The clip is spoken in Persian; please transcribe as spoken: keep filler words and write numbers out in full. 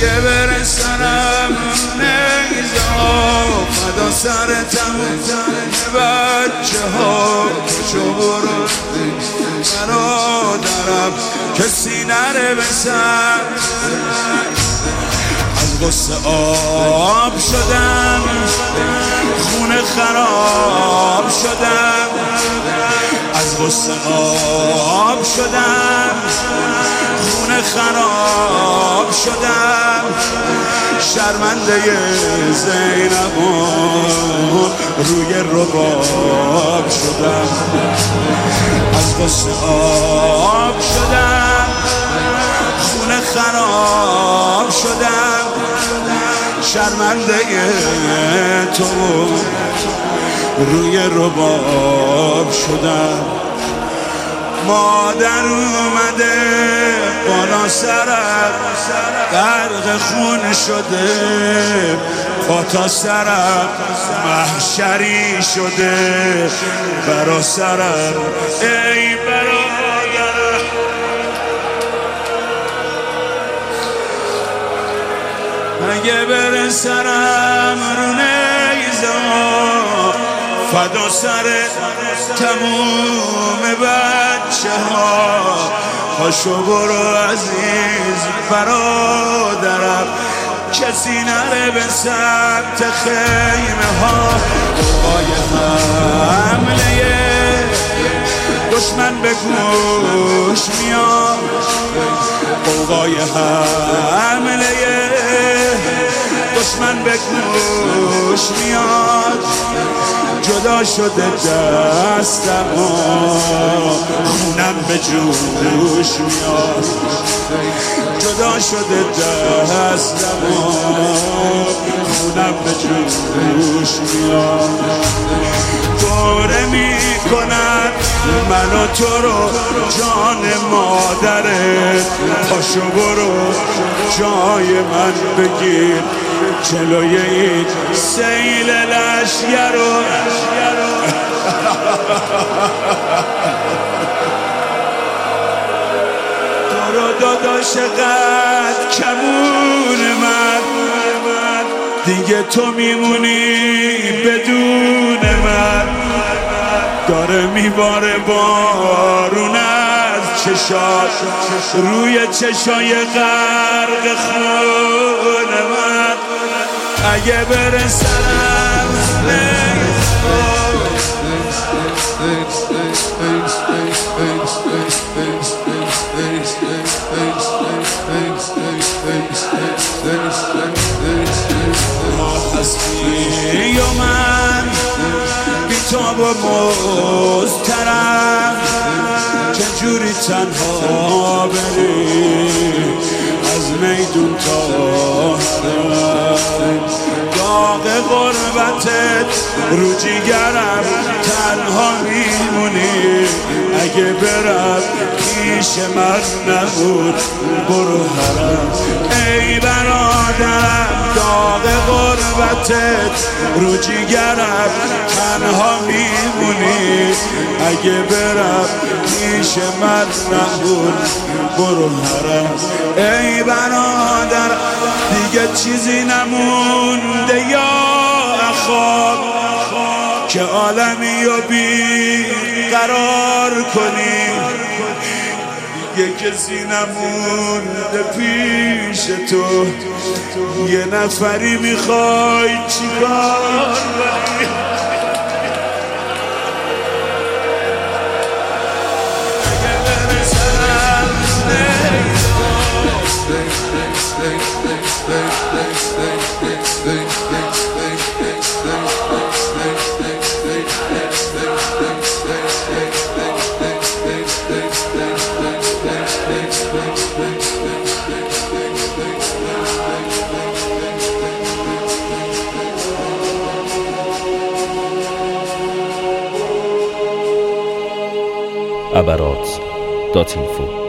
اگه برسنم نیزا فدا سر تموم بچه ها پشو برو برادرم کسی نره بسر از غصه آب شدم خونه خراب شدم از غصه آب شدم خونه خراب شدم شرمنده زینبان روی رباب شدم از غصه آب شدم خونه خراب شدم شرمنده تو روی رباب شدم مادر اومده بالا سرم غرق خون شده پا سرم محشری شده برا سرم ای برادرم اگه برسرم رو نیزا فدا سر تموم بچه ها پاشو برو عزیز برادرم کسی نره به سمت خیمه ها اوقای حمله دشمن به گوش میاد اوقای حمله دشمن به گوش میاد جدا شده دستم خونم به جوش میاد جدا شده دستم خونم به جوش میاد دوره میکنن من و تو رو جان مادرت پاشو برو جای من بگیر جلوی این سیل لشگر رو تو رو داداش قد کمون من دیگه تو میمونی بدون من داره میباره بارون از چشات روی چشای غرق خون من اگه برسم هستی و من بیتاب و مضطرب چجوری تنها بری از میدون تا داغ غربتت رو جیگرم تنها میمونی اگه برم پیش من نبود برو حرم ای برادرم داغ غربتت رو جیگرم تنها میمونی اگه برم پیش من نبود برو حرم ای برادر دیگه چیزی نمونده یا اخواب که عالمی رو بی قرار کنی دیگه کسی نمونده پیش تو یه نفری میخوای چیکار کنی ابرات دات اینفو